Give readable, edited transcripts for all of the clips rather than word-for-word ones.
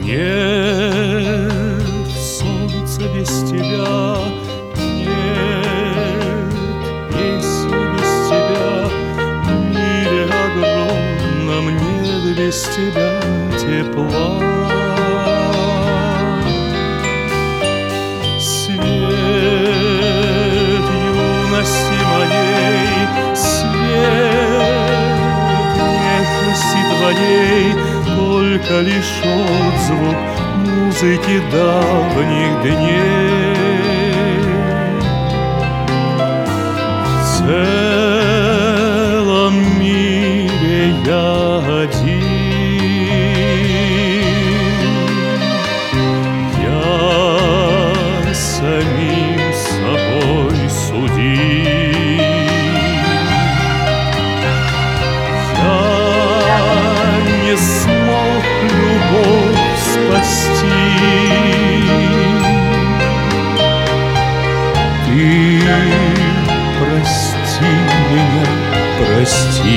Нет, солнце без тебя, нет, песни без тебя, в мире огромном нет без тебя тепла. Свет юности моей, свет нежности твоей, только лишь отзвук музыки давних дней. В целом мире я один, я самим собой судим. Я не смог любовь спасти. Ты прости меня, прости.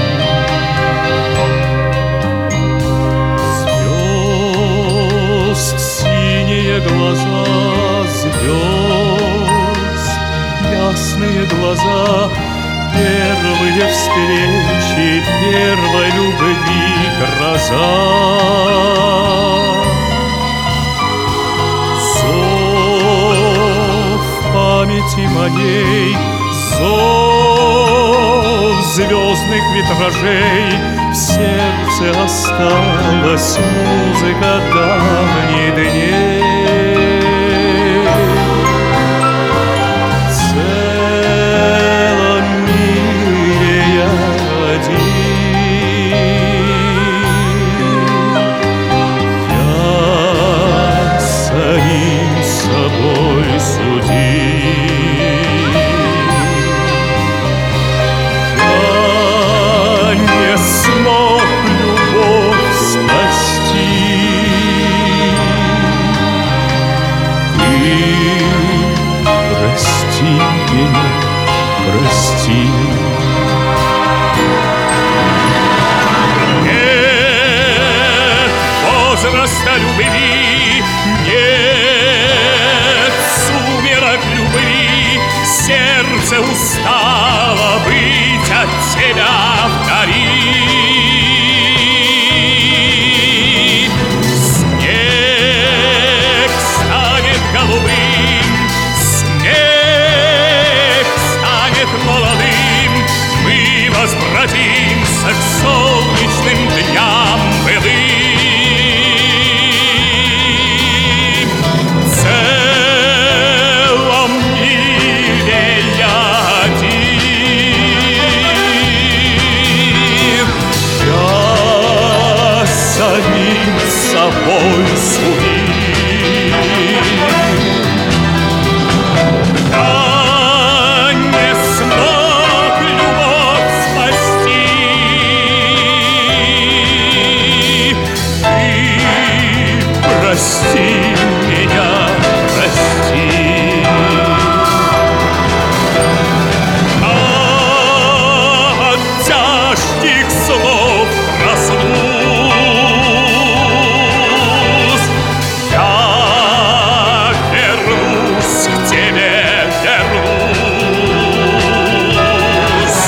Звезд синие глаза, звезд ясные глаза, первые встречи, первой любви гроза. Зов памяти моей, зов звездных витражей, в сердце осталась музыка давних дней. Прости. Нет возраста любви, нет сумерок любви, сердце устало быть от тебя вдали. Снег станет голубым, молодым, мы возвратимся к солнечным дням былым. В целом мире я один, я самим собой судим. Прости меня, прости. От тяжких слов проснусь, я вернусь к тебе, вернусь.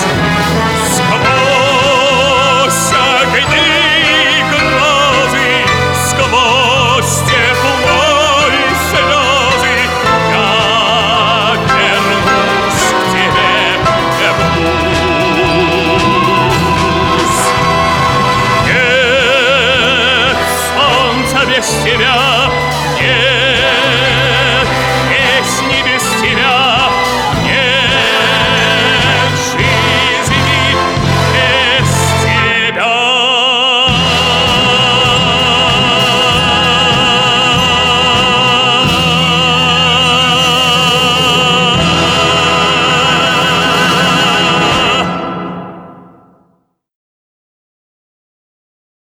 Сквозь огни грозы, сквозь тепло и слезы, я вернусь к тебе, вернусь. Нет солнца без тебя,